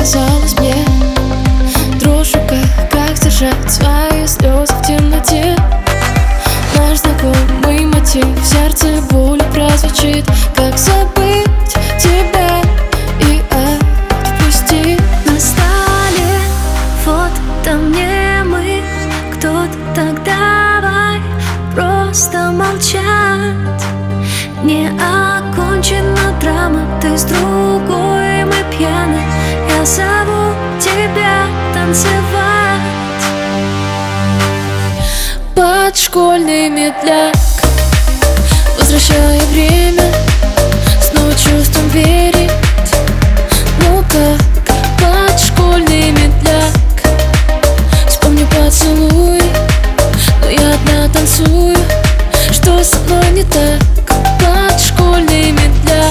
казалось мне дрожь в руках, как сдержать свои слезы в темноте. Наш знакомый мотив в сердце болью прозвучит. Как забыть тебя и отпустить? На столе фото мне мы, кто-то так давай просто молчать. Не окончена драма, ты с другой, мы пьяны. Я зову тебя танцевать под школьный медляк, возвращая время, снова чувством верить. Ну как под школьный медляк, вспомню поцелуй, но я одна танцую. Что со мной не так? Под школьный медляк.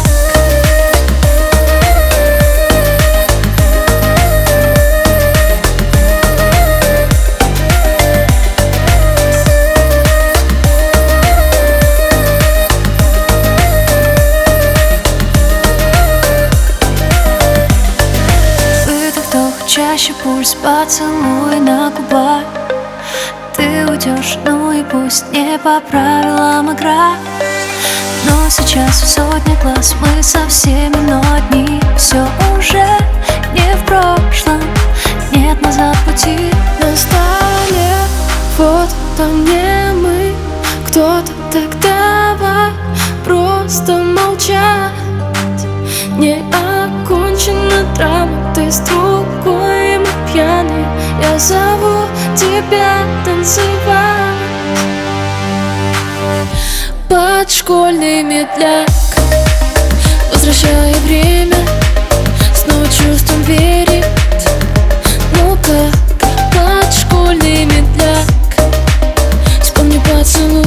Чаще пульс, поцелуй на губах. Ты уйдешь, ну и пусть не по правилам игра. Но сейчас в сотне глаз мы со всеми, но одни. Все уже не в прошлом, нет назад пути. На столе фото мне мы, кто-то так давай просто молчать. Не окончена драма, ты с другой, мы пьяны. Я зову тебя танцевать под школьный медляк, возвращая время, снова чувством верить. Ну как под школьный медляк, вспомню поцелуй,